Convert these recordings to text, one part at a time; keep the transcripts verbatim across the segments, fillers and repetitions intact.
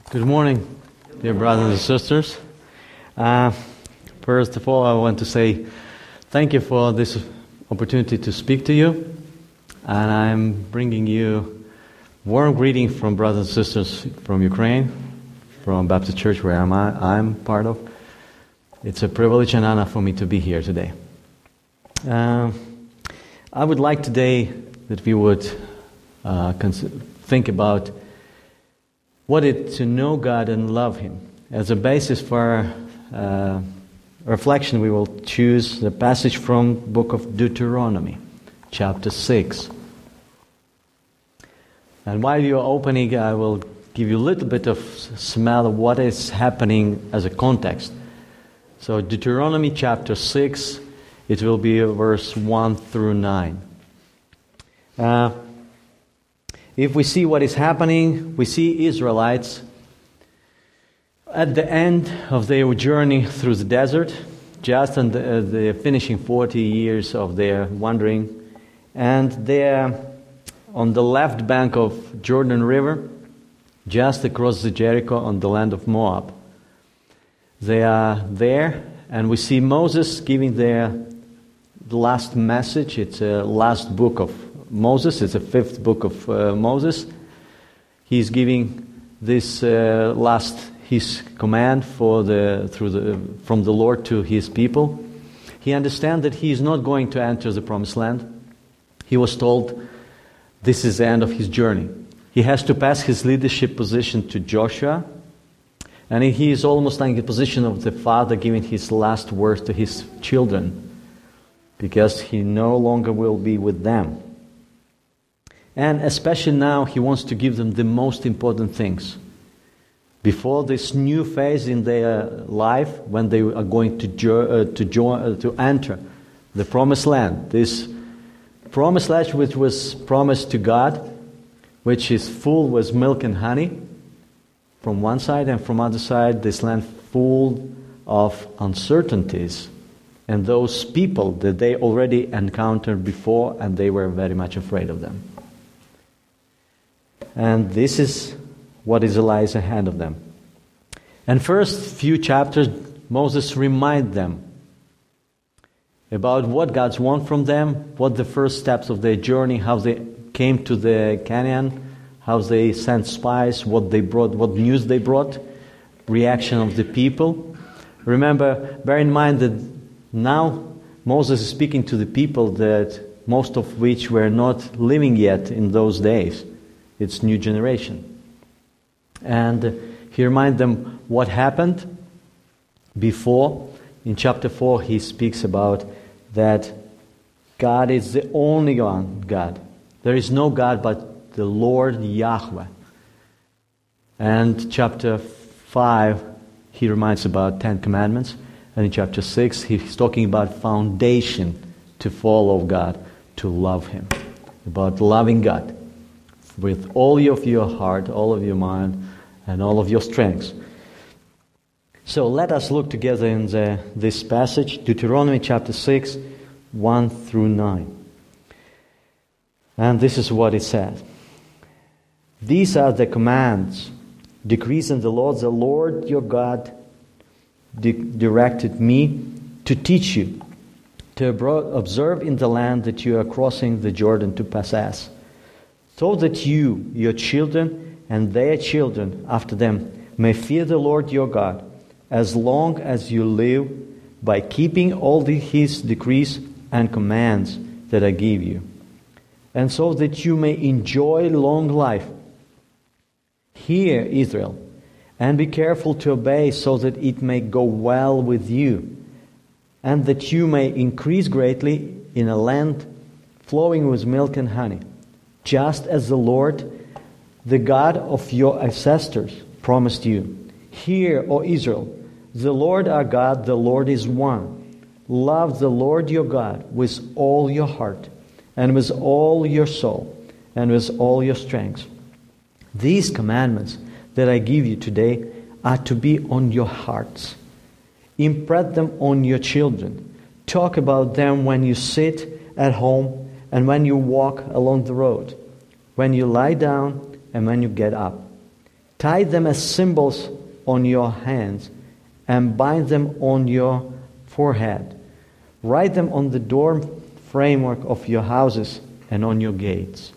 Good morning, dear brothers and sisters. Uh, first of all, I want to say thank you for this opportunity to speak to you. And I'm bringing you warm greeting from brothers and sisters from Ukraine, from Baptist Church where I'm, I'm part of. It's a privilege and honor for me to be here today. Uh, I would like today that we would uh, cons- think about what it to know God and love Him. As a basis for our uh, reflection, we will choose the passage from the book of Deuteronomy, chapter six. And while you're opening, I will give you a little bit of smell of what is happening as a context. So Deuteronomy chapter six, it will be verse one through nine. Uh, If we see what is happening, we see Israelites at the end of their journey through the desert, just on the, uh, the finishing forty years of their wandering, and they're on the left bank of Jordan River, just across the Jericho on the land of Moab. They are there, and we see Moses giving their last message. It's a last book of Moses. It's the fifth book of uh, Moses. He's giving this uh, last his command for the through the from the Lord to his people. He understands that he is not going to enter the promised land. He was told this is the end of his journey. He has to pass his leadership position to Joshua, and he is almost like in the position of the father giving his last words to his children, because he no longer will be with them. And especially now, he wants to give them the most important things. Before this new phase in their life, when they are going to jo- uh, to, join, uh, to enter the promised land, this promised land which was promised to God, which is full with milk and honey, from one side, and from other side, this land full of uncertainties, and those people that they already encountered before, and they were very much afraid of them. And this is what is lies ahead of them. And first few chapters, Moses reminds them about what God's want from them, what the first steps of their journey, how they came to the Canaan, how they sent spies, what they brought, what news they brought, reaction of the people. Remember, bear in mind that now Moses is speaking to the people that most of which were not living yet in those days. It's new generation. And he reminds them what happened before. In chapter four, he speaks about that God is the only one God. There is no God but the Lord Yahweh. And chapter five, he reminds about Ten Commandments. And in chapter six, he's talking about foundation to follow God, to love Him. About loving God with all of your heart, all of your mind, and all of your strengths. So let us look together in the, this passage, Deuteronomy chapter six, one through nine. And this is what it says. These are the commands, decrees and the laws the Lord your God di- directed me to teach you, to observe in the land that you are crossing the Jordan to possess, so that you, your children, and their children after them may fear the Lord your God, as long as you live, by keeping all the, His decrees and commands that I give you, and so that you may enjoy long life. Hear, Israel, and be careful to obey, so that it may go well with you, and that you may increase greatly in a land flowing with milk and honey, just as the Lord, the God of your ancestors, promised you. Hear, O Israel, the Lord our God, the Lord is one. Love the Lord your God with all your heart, and with all your soul, and with all your strength. These commandments that I give you today are to be on your hearts. Impress them on your children. Talk about them when you sit at home, and when you walk along the road, when you lie down and when you get up. Tie them as symbols on your hands and bind them on your forehead. Write them on the door framework of your houses and on your gates.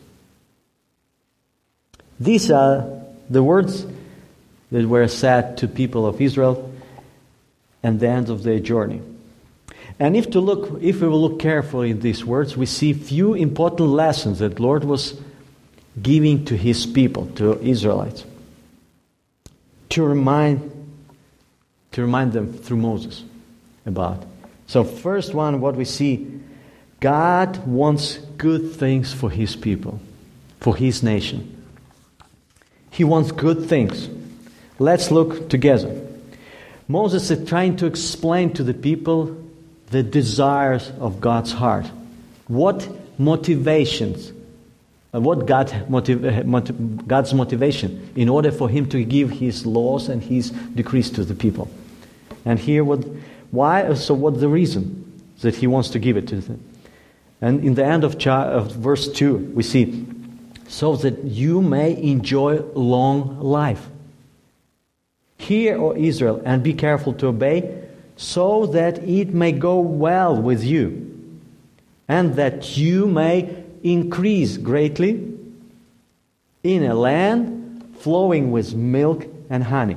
These are the words that were said to people of Israel at the end of their journey. And if to look, if we will look carefully at these words, we see few important lessons that Lord was giving to His people, to Israelites, to remind, to remind them through Moses about. So first one, what we see, God wants good things for His people, for His nation. He wants good things. Let's look together. Moses is trying to explain to the people the desires of God's heart. What motivations, uh, what God motiv- motiv- God's motivation in order for Him to give His laws and His decrees to the people. And here, what, why? So, what's the reason that He wants to give it to them? And in the end of, cha- of verse two, we see, so that you may enjoy long life. Hear, O Israel, and be careful to obey, so that it may go well with you, and that you may increase greatly in a land flowing with milk and honey.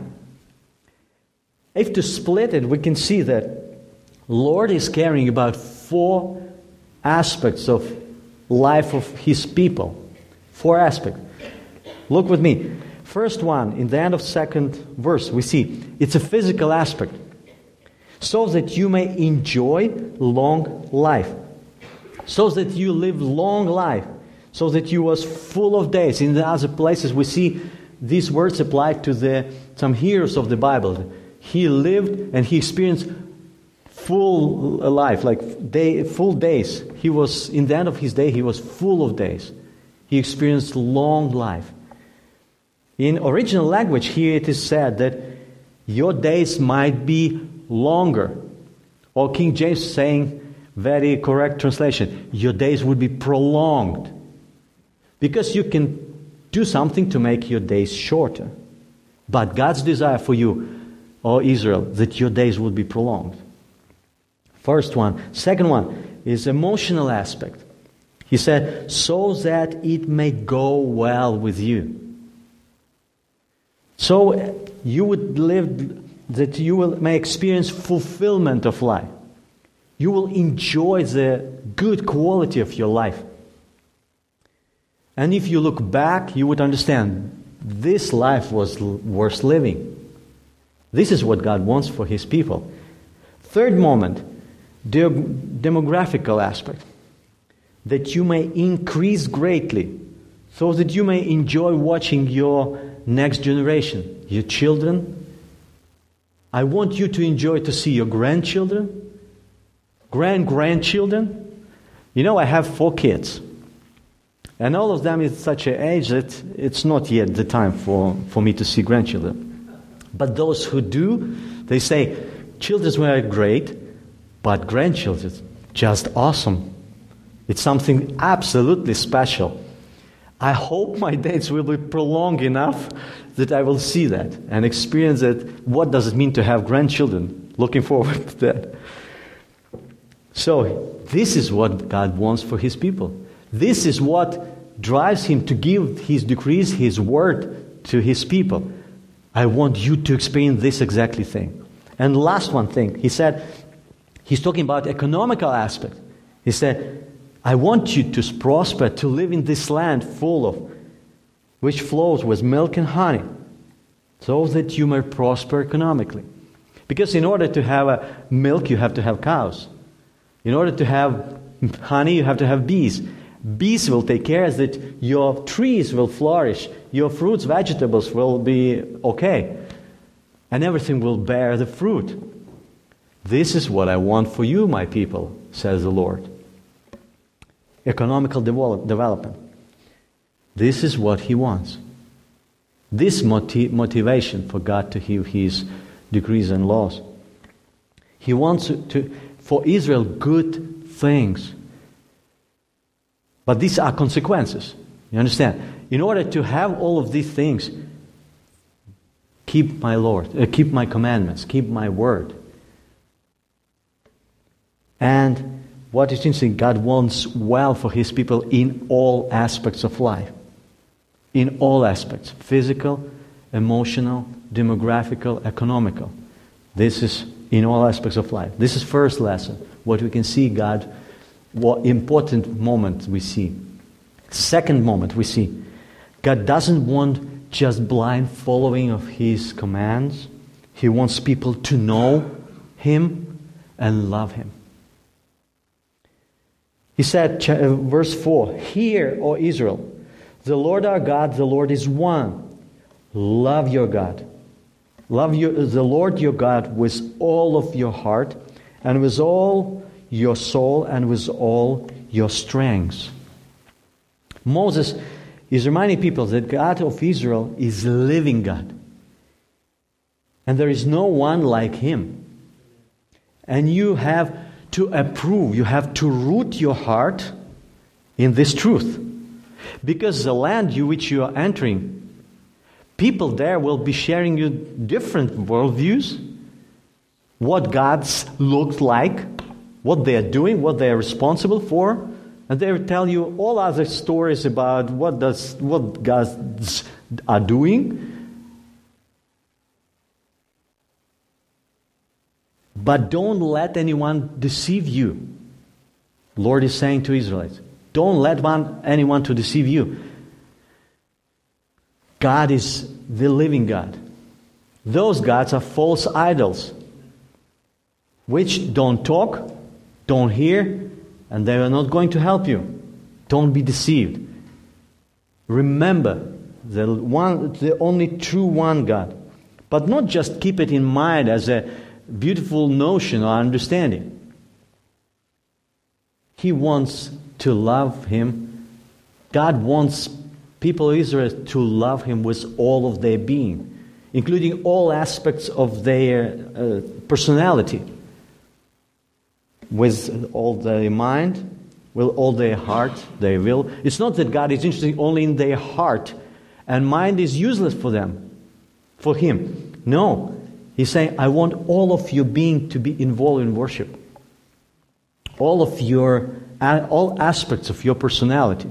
If to split it, we can see that Lord is caring about four aspects of life of His people. Four aspects. Look with me. First one, in the end of second verse, we see it's a physical aspect. So that you may enjoy long life. So that you live long life. So that you was full of days. In the other places we see these words applied to the some heroes of the Bible. He lived and he experienced full life, like day, full days. He was, in the end of his day, he was full of days. He experienced long life. In original language, here it is said that your days might be longer. Or King James saying, very correct translation, your days would be prolonged. Because you can do something to make your days shorter. But God's desire for you, O Israel, that your days would be prolonged. First one. Second one is emotional aspect. He said, so that it may go well with you. So you would live, that you will may experience fulfillment of life. You will enjoy the good quality of your life. And if you look back, you would understand this life was worth living. This is what God wants for His people. Third moment, the demographical aspect. That you may increase greatly, so that you may enjoy watching your next generation, your children. I want you to enjoy to see your grandchildren, grand-grandchildren. You know, I have four kids. And all of them is such an age that it's not yet the time for, for me to see grandchildren. But those who do, they say, children were great, but grandchildren, just awesome. It's something absolutely special. I hope my days will be prolonged enough that I will see that and experience that. What does it mean to have grandchildren? Looking forward to that. So, this is what God wants for His people. This is what drives Him to give His decrees, His word to His people. I want you to experience this exactly thing. And last one thing, He said, He's talking about economical aspect. He said, I want you to prosper, to live in this land full of, which flows with milk and honey, so that you may prosper economically. Because in order to have a milk, you have to have cows. In order to have honey, you have to have bees. Bees will take care that your trees will flourish, your fruits, vegetables will be okay, and everything will bear the fruit. This is what I want for you, my people, says the Lord. Economical develop, development. This is what He wants. This motiv- motivation for God to give His decrees and laws. He wants to, for Israel, good things. But these are consequences. You understand? In order to have all of these things, keep my Lord, uh, keep my commandments, keep my word. And what is interesting, God wants well for His people in all aspects of life. In all aspects. Physical, emotional, demographical, economical. This is in all aspects of life. This is first lesson. What we can see God, what important moment we see. Second moment we see, God doesn't want just blind following of His commands. He wants people to know Him and love Him. He said, verse four, "Hear, O Israel, the Lord our God, the Lord is one. Love your God. Love your, the Lord your God with all of your heart and with all your soul and with all your strength." Moses is reminding people that God of Israel is living God. And there is no one like Him. And you have to approve, you have to root your heart in this truth. Because the land you which you are entering, people there will be sharing you different worldviews, what God's looks like, what they are doing, what they are responsible for, and they will tell you all other stories about what does what God's are doing. But don't let anyone deceive you. The Lord is saying to Israelites, don't let one, anyone to deceive you. God is the living God. Those gods are false idols, which don't talk, don't hear, and they are not going to help you. Don't be deceived. Remember the one, the only true one God. But not just keep it in mind as a beautiful notion or understanding. He wants to love Him. God wants people of Israel to love Him with all of their being, including all aspects of their uh, personality, with all their mind, with all their heart, their will. It's not that God is interested only in their heart, and mind is useless for them, for Him. No. He's saying, I want all of your being to be involved in worship. All of your, all aspects of your personality.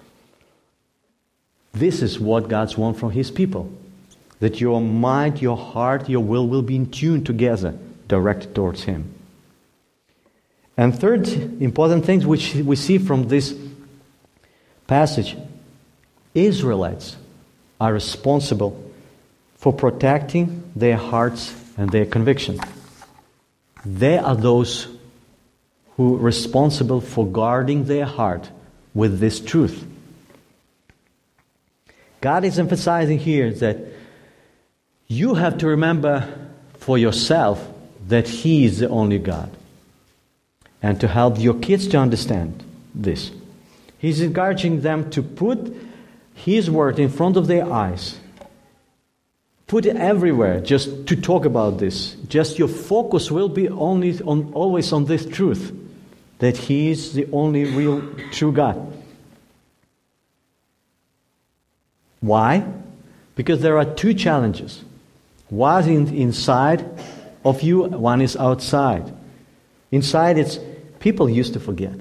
This is what God wants from His people. That your mind, your heart, your will will be in tune together, directed towards Him. And third important thing which we see from this passage, Israelites are responsible for protecting their hearts and their conviction. They are those who are responsible for guarding their heart with this truth. God is emphasizing here that you have to remember for yourself that He is the only God. And to help your kids to understand this, He's encouraging them to put His word in front of their eyes. Put it everywhere, just to talk about this. Just your focus will be only on, always on this truth, that He is the only real, true God. Why? Because there are two challenges. One is inside of you, one is outside. Inside, it's people used to forget.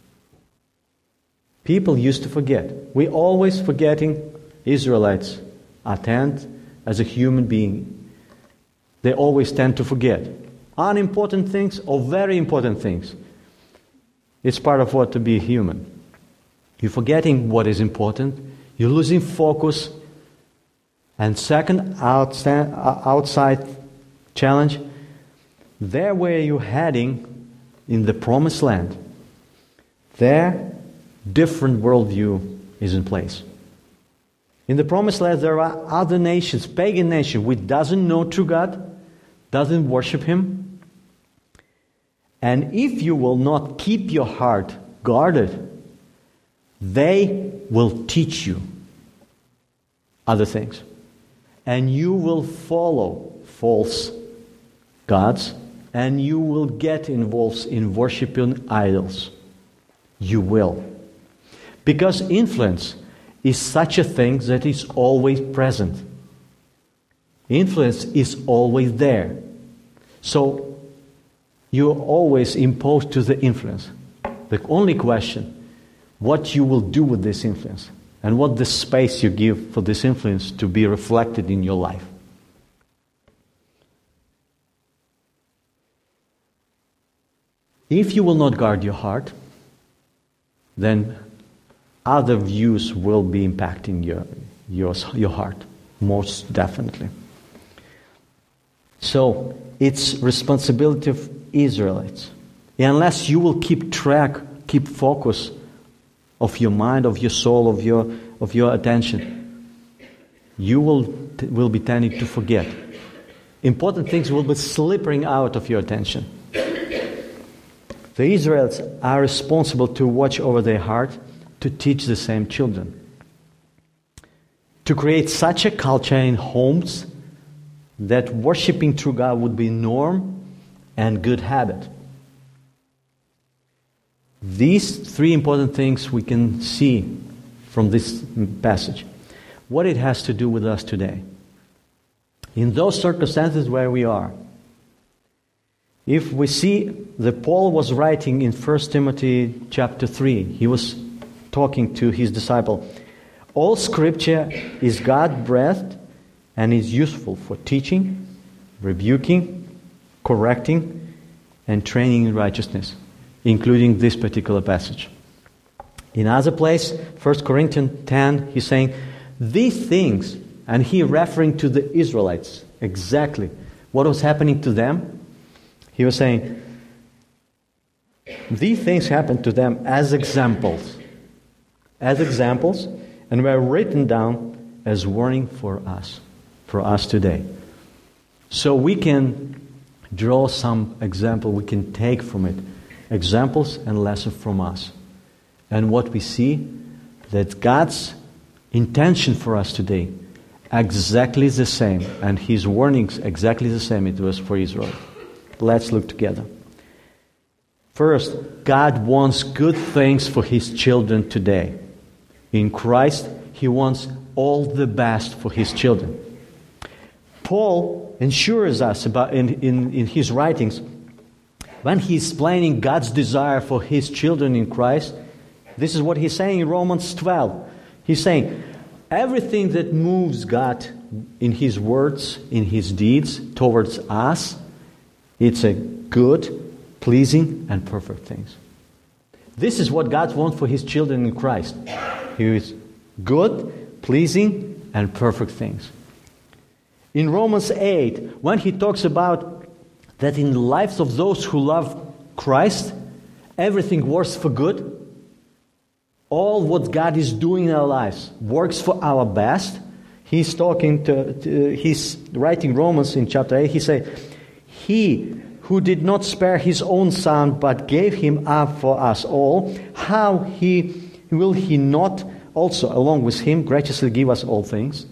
People used to forget. We always forgetting. Israelites are tend as a human being. They always tend to forget unimportant things or very important things. It's part of what to be human. You're forgetting what is important. You're losing focus. And second, outside, outside challenge, there where you're heading in the promised land, there different worldview is in place. In the promised land there are other nations, pagan nations, which doesn't know true God, doesn't worship Him. And if you will not keep your heart guarded, they will teach you other things. And you will follow false gods, and you will get involved in worshiping idols. You will. Because influence is such a thing that is always present. Influence is always there. So you're always imposed to the influence. The only question, what you will do with this influence, and what the space you give for this influence to be reflected in your life. If you will not guard your heart, then other views will be impacting your, your, your heart, most definitely. So, it's responsibility of Israelites. Unless you will keep track, keep focus of your mind, of your soul, of your of your attention, you will will be tending to forget. Important things will be slipping out of your attention. The Israelites are responsible to watch over their heart, to teach the same children, to create such a culture in homes that worshiping true God would be norm and good habit. These three important things we can see from this passage. What it has to do with us today. In those circumstances where we are, if we see that Paul was writing in First Timothy chapter three, he was talking to his disciple, all Scripture is God-breathed and is useful for teaching, rebuking, correcting, and training in righteousness, including this particular passage. In other place, First Corinthians ten, he's saying, these things, and he referring to the Israelites, exactly what was happening to them. He was saying, these things happened to them as examples, as examples, and were written down as warning for us, for us today. So we can draw some example, we can take from it examples and lessons from us. And what we see, that God's intention for us today exactly the same, and His warnings exactly the same it was for Israel. Let's look together. First, God wants good things for His children today. In Christ, He wants all the best for His children. Paul ensures us about in, in, in his writings, when he's explaining God's desire for His children in Christ, this is what he's saying in Romans twelve. He's saying, everything that moves God in His words, in His deeds towards us, it's a good, pleasing, and perfect things. This is what God wants for His children in Christ. He is good, pleasing, and perfect things. In Romans eight, when he talks about that in the lives of those who love Christ, everything works for good. All what God is doing in our lives works for our best. He's talking to, to he's writing Romans in chapter eight. He said, He who did not spare His own Son, but gave Him up for us all, how he will He not also, along with Him, graciously give us all things?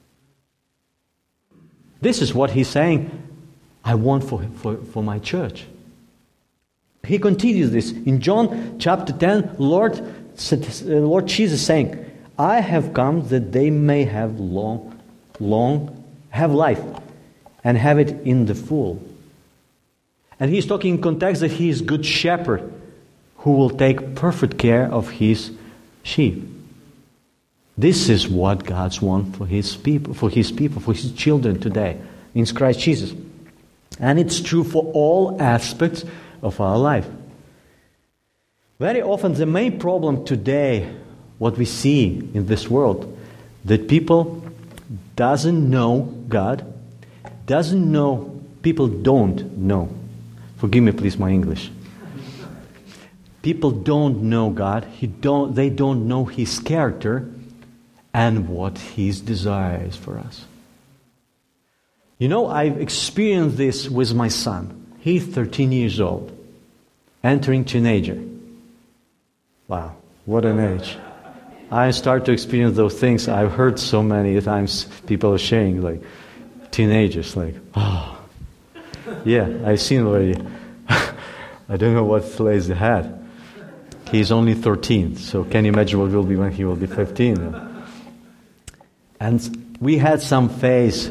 This is what he's saying, I want for, for, for my church. He continues this. In John chapter ten, Lord, Lord Jesus saying, I have come that they may have long, long, have life, and have it in the full. And he's talking in context that He is good shepherd who will take perfect care of His sheep. This is what God wants for His people, for His people, for His children today in Christ Jesus. And it's true for all aspects of our life. Very often the main problem today, what we see in this world, that people doesn't know God, doesn't know, people don't know. Forgive me please my English. People don't know God, he don't, they don't know His character and what His desire is for us. You know, I've experienced this with my son. He's thirteen years old, entering teenager. Wow, what an age. I start to experience those things. I've heard so many times people are sharing, like, teenagers, like, oh, yeah, I've seen already. I don't know what lays ahead. He's only thirteen, so can you imagine what will be when he will be fifteen? And we had some phase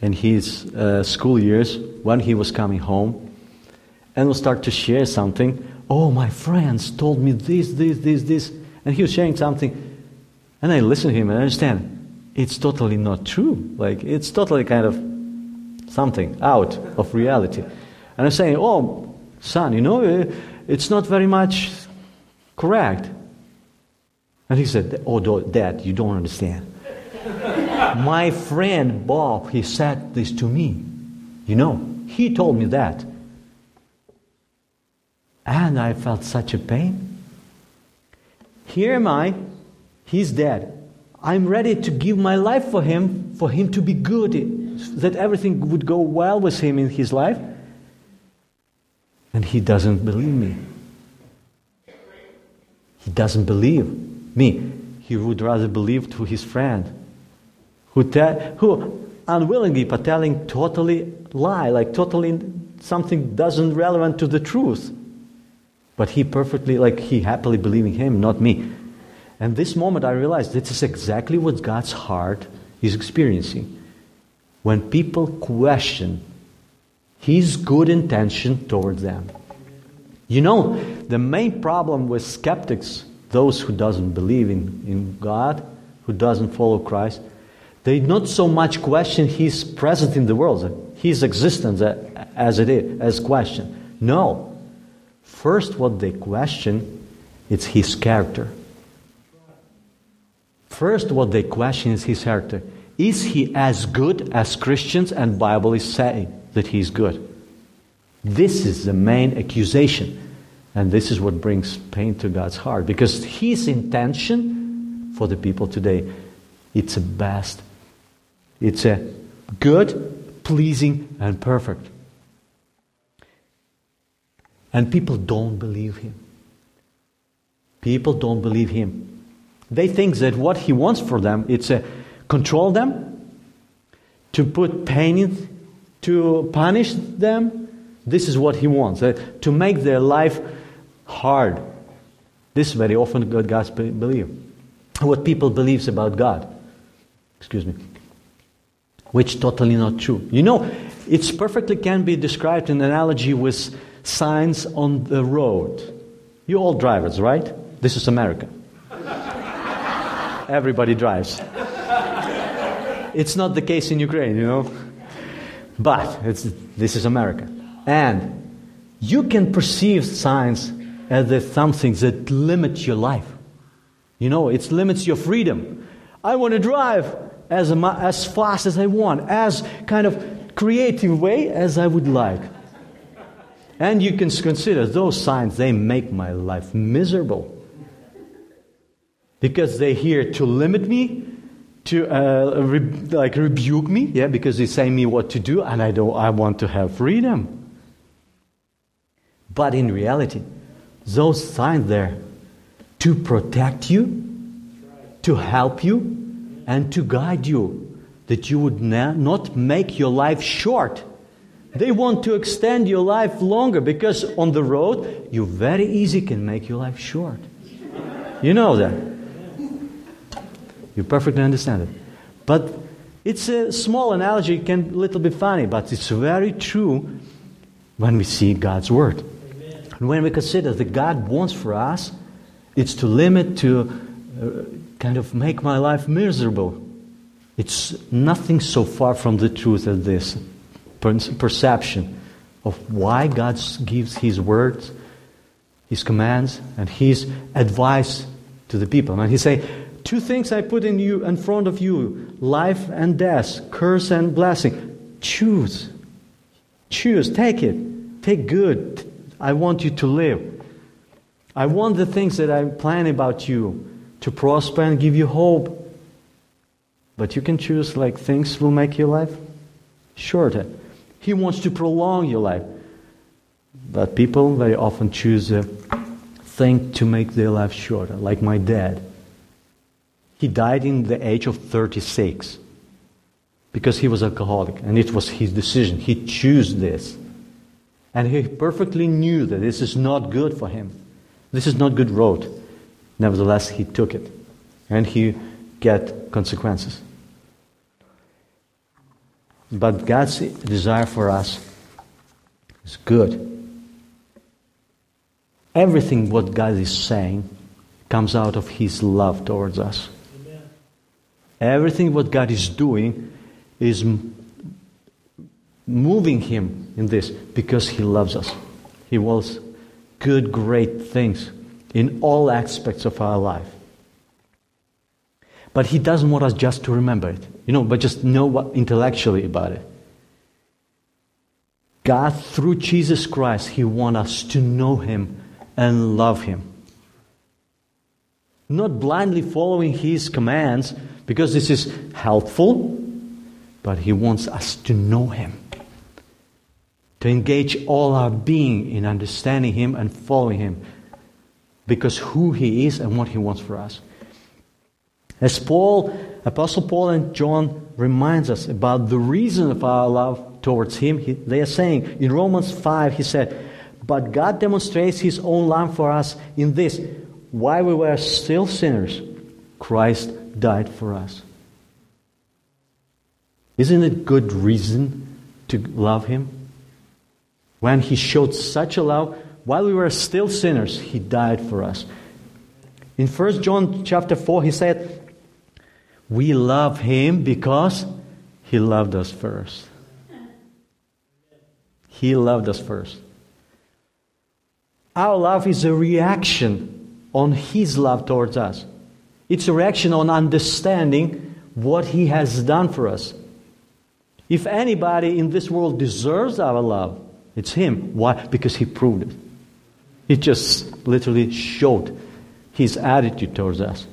in his uh, school years when he was coming home, and will start to share something. Oh, my friends told me this, this, this, this, and he was sharing something, and I listen to him and I understand it's totally not true. Like, it's totally kind of something out of reality. And I'm saying, oh, son, you know, it's not very much correct. And he said, oh, Dad, you don't understand. My friend Bob, he said this to me. You know, he told me that. And I felt such a pain. Here am I, he's dead. I'm ready to give my life for him, for him to be good, that everything would go well with him in his life. And he doesn't believe me. He doesn't believe me. He would rather believe to his friend, who te- who unwillingly but telling totally lie, like totally something doesn't relevant to the truth. But he perfectly, like he happily believing him, not me. And this moment I realized this is exactly what God's heart is experiencing. When people question His good intention towards them. You know, the main problem with skeptics, those who doesn't believe in, in God, who doesn't follow Christ, they not so much question His presence in the world, His existence as it is, as question. No. First what they question, it's His character. First what they question is His character. Is He as good as Christians and Bible is saying that He is good? This is the main accusation. And this is what brings pain to God's heart. Because His intention for the people today, it's a best. It's a good, pleasing, and perfect. And people don't believe Him. People don't believe Him. They think that what He wants for them, it's to control them, to put pain in, to punish them. This is what He wants, uh, to make their life hard. This is very often what God's believe. What people believes about God. Excuse me. Which totally not true. You know, it's perfectly can be described in analogy with signs on the road. You all drivers, right? This is America. Everybody drives. It's not the case in Ukraine, you know. But it's, this is America. And you can perceive signs as something that limits your life. You know, it limits your freedom. I want to drive as, as fast as I want, as kind of creative way as I would like. And you can consider those signs, they make my life miserable. Because they're here to limit me, to uh, re- like rebuke me, yeah, because they say me what to do, and I don't. I want to have freedom. But in reality, those signs there to protect you, to help you, and to guide you, that you would na- not make your life short. They want to extend your life longer, because on the road you very easy can make your life short. You know that. You perfectly understand it. But it's a small analogy, it can be a little bit funny, but it's very true when we see God's Word. Amen. And when we consider that God wants for us, it's to limit, to uh, kind of make my life miserable. It's nothing so far from the truth as this perception of why God gives His words, His commands, and His advice to the people. And He say, two things I put in you, in front of you, life and death, curse and blessing. Choose. Choose. Take it. Take good. I want you to live. I want the things that I plan about you to prosper and give you hope. But you can choose like things will make your life shorter. He wants to prolong your life. But people very often choose a thing to make their life shorter, like my dad. He died in the age of thirty-six because he was alcoholic, and it was his decision. He chose this. And he perfectly knew that this is not good for him. This is not good road. Nevertheless, he took it. And he get consequences. But God's desire for us is good. Everything what God is saying comes out of His love towards us. Amen. Everything what God is doing is m- moving Him in this because He loves us. He wants good, great things in all aspects of our life. But He doesn't want us just to remember it, you know, but just know what intellectually about it. God, through Jesus Christ, He wants us to know Him and love Him. Not blindly following His commands, because this is helpful, but He wants us to know Him. To engage all our being in understanding Him and following Him. Because who He is and what He wants for us. As Paul, Apostle Paul and John reminds us about the reason of our love towards Him, he, they are saying, in Romans five, he said, but God demonstrates His own love for us in this: while we were still sinners, Christ died for us. Isn't it good reason to love Him? When He showed such a love, while we were still sinners, He died for us. In First John chapter four, he said, we love Him because He loved us first. He loved us first. Our love is a reaction on His love towards us. It's a reaction on understanding what He has done for us. If anybody in this world deserves our love, it's Him. Why? Because He proved it. He just literally showed His attitude towards us.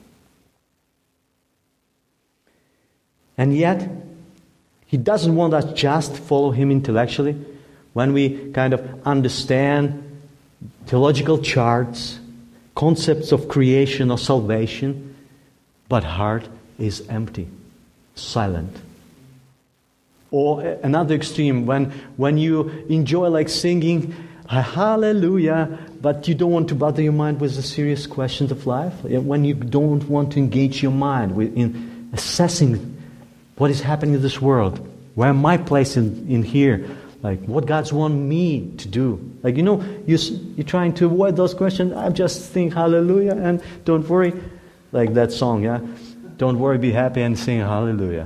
And yet, He doesn't want us just to follow Him intellectually. When we kind of understand theological charts, concepts of creation or salvation, but heart is empty, silent. Or another extreme, when, when you enjoy like singing hallelujah, but you don't want to bother your mind with the serious questions of life. When you don't want to engage your mind with, in assessing what is happening in this world. Where my place in, in here? Like, what God's want me to do? Like, you know, you, you're trying to avoid those questions. I just sing hallelujah and don't worry. Like that song, yeah? Don't worry, be happy and sing hallelujah.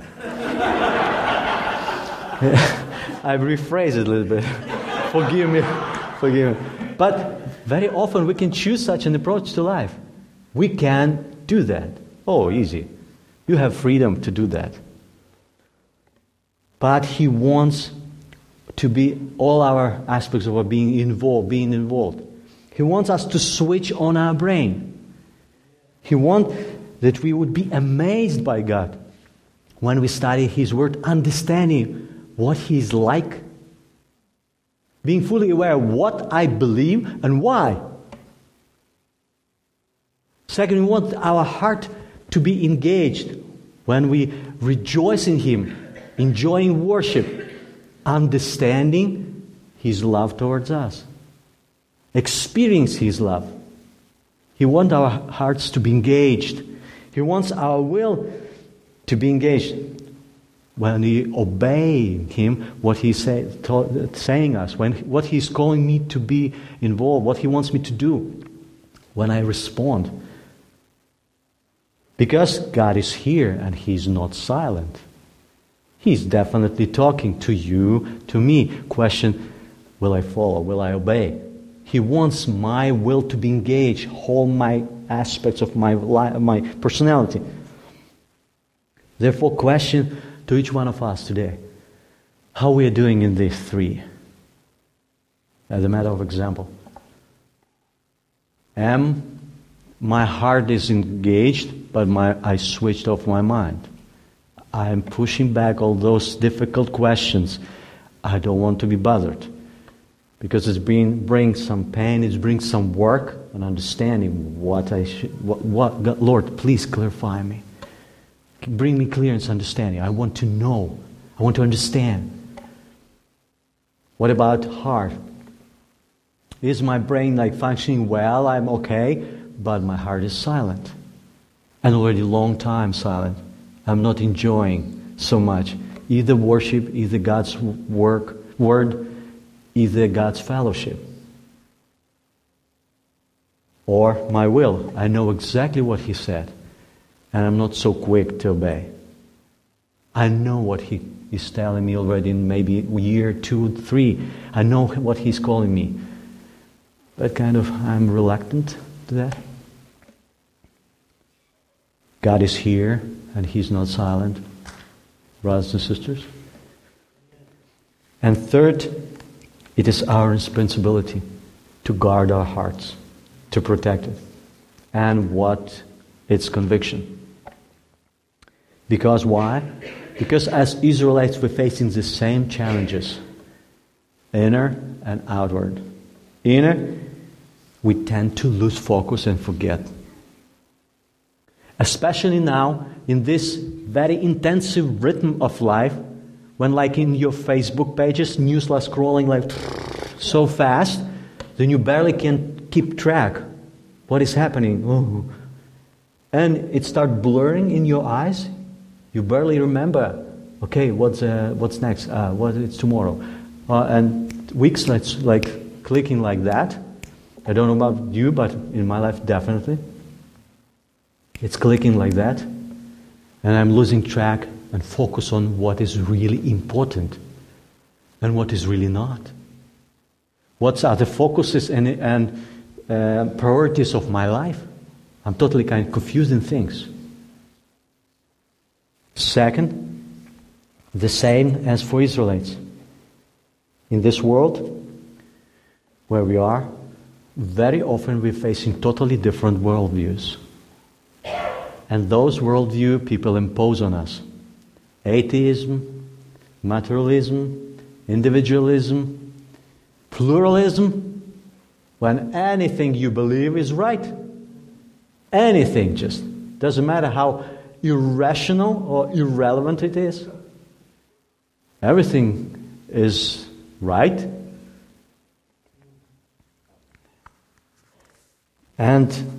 I've rephrased it a little bit. Forgive me. Forgive me. But very often we can choose such an approach to life. We can do that. Oh, easy. You have freedom to do that. But He wants to be all our aspects of our being involved, being involved. He wants us to switch on our brain. He wants that we would be amazed by God when we study His Word, understanding what He's like, being fully aware of what I believe and why. Second, we want our heart to be engaged when we rejoice in Him, enjoying worship, understanding His love towards us, experience His love. He wants our hearts to be engaged. He wants our will to be engaged. When we obey Him, what He's say, to, saying us, when what He's calling me to be involved, what He wants me to do, when I respond. Because God is here and He's not silent. He's definitely talking to you, to me. Question, will I follow? Will I obey? He wants my will to be engaged, all my aspects of my life, my personality. Therefore, question to each one of us today, how we are doing in these three. As a matter of example. Am my heart is engaged, but my I switched off my mind. I am pushing back all those difficult questions. I don't want to be bothered. Because it's bring, brings some pain, it brings some work and understanding what I should, what, what God, Lord, please clarify me. Bring me clearance, understanding. I want to know. I want to understand. What about heart? Is my brain like functioning well? I'm okay, but my heart is silent. And already a long time silent. I'm not enjoying so much Either worship, either God's work, word, either God's fellowship. Or my will. I know exactly what He said, and I'm not so quick to obey. I know what He is telling me already in maybe a year, two, three. I know what He's calling me. But kind of, I'm reluctant to that. God is here, and He's not silent, brothers and sisters. And third, it is our responsibility to guard our hearts, to protect it, and what its conviction. Because why? Because as Israelites we're facing the same challenges, inner and outward. Inner, we tend to lose focus and forget. Especially now, in this very intensive rhythm of life, when like in your Facebook pages, news are scrolling like so fast, then you barely can keep track what is happening. Oh. And it starts blurring in your eyes. You barely remember, okay, what's uh, what's next? Uh, what it's tomorrow? Uh, and weeks like, like clicking like that. I don't know about you, but in my life, definitely. It's clicking like that. And I'm losing track and focus on what is really important and what is really not. What are the focuses and, and uh, priorities of my life? I'm totally kind of confused in things. Second, the same as for Israelites. In this world where we are, very often we're facing totally different worldviews. And those worldview people impose on us. Atheism, materialism, individualism, pluralism, when anything you believe is right. Anything just. Doesn't matter how irrational or irrelevant it is. Everything is right. And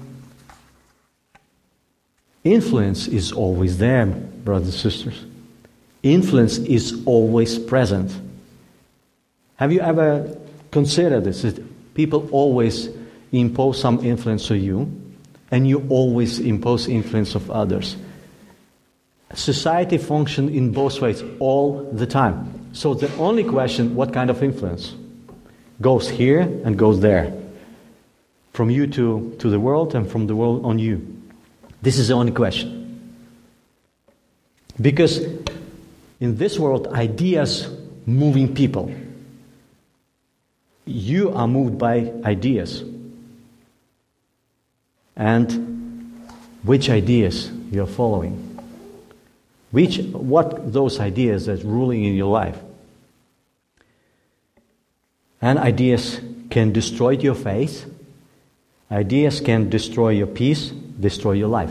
influence is always there, brothers and sisters. Influence is always present. Have you ever considered this? That people always impose some influence on you, and you always impose influence of others. Society functions in both ways all the time. So the only question, what kind of influence? Goes here and goes there. From you to, to the world and from the world on you. This is the only question. Because in this world, ideas moving people. You are moved by ideas. And which ideas you are following? Which, what those ideas that's ruling in your life? And ideas can destroy your faith. Ideas can destroy your peace, destroy your life.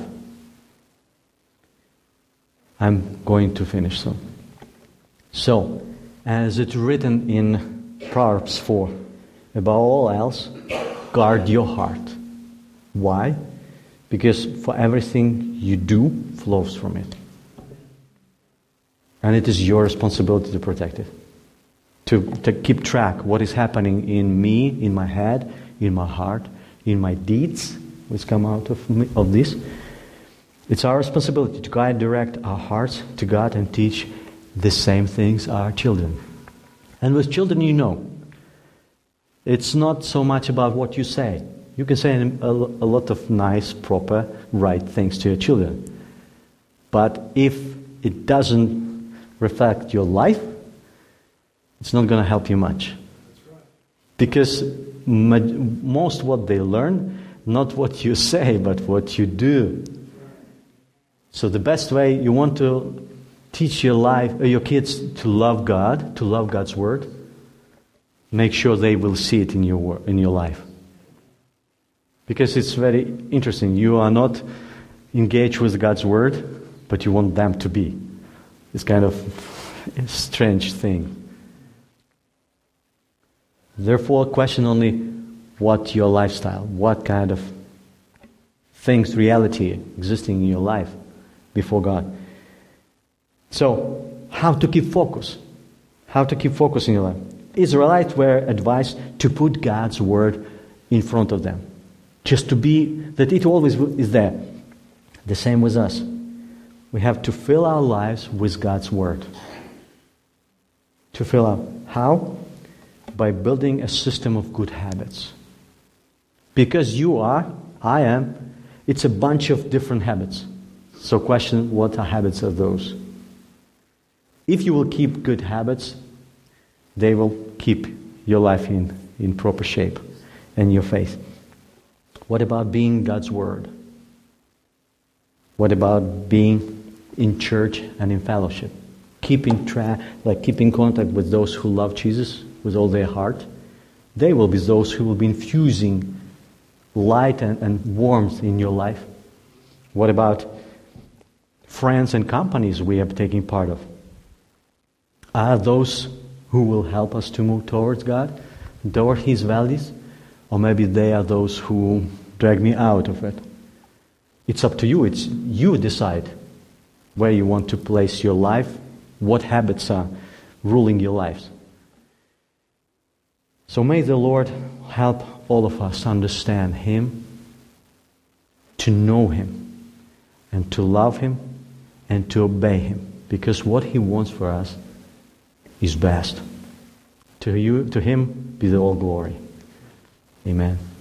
I'm going to finish soon. So, as it's written in Proverbs four, above all else, guard your heart. Why? Because for everything you do flows from it. And it is your responsibility to protect it. To, to keep track what is happening in me, in my head, in my heart, in my deeds, which come out of, me, of this. It's our responsibility to guide, direct our hearts to God and teach the same things our children. And with children, you know, it's not so much about what you say. You can say a, a lot of nice, proper, right things to your children. But if it doesn't reflect your life, it's not going to help you much. Because most what they learn, not what you say, but what you do. So the best way you want to teach your life, your kids to love God, to love God's word, make sure they will see it in your in your life. Because it's very interesting. You are not engaged with God's word, but you want them to be. It's kind of a strange thing. Therefore, question only what your lifestyle, what kind of things, reality existing in your life before God. So, how to keep focus. How to keep focus in your life. Israelites were advised to put God's word in front of them. Just to be, that it always is there. The same with us. We have to fill our lives with God's word. To fill up. How? By building a system of good habits. Because you are, I am, it's a bunch of different habits. So question, what are habits of those? If you will keep good habits, they will keep your life in, in proper shape and your faith. What about being God's word? What about being in church and in fellowship? Keeping track, like keeping contact with those who love Jesus with all their heart. They will be those who will be infusing light and, and warmth in your life. What about friends and companies we are taking part of? Are those who will help us to move towards God, toward His values? Or maybe they are those who drag me out of it. It's up to you. It's you decide where you want to place your life, what habits are ruling your lives. So may the Lord help all of us understand Him, to know Him, and to love Him, and to obey Him. Because what He wants for us is best. To you, to Him be the all glory. Amen.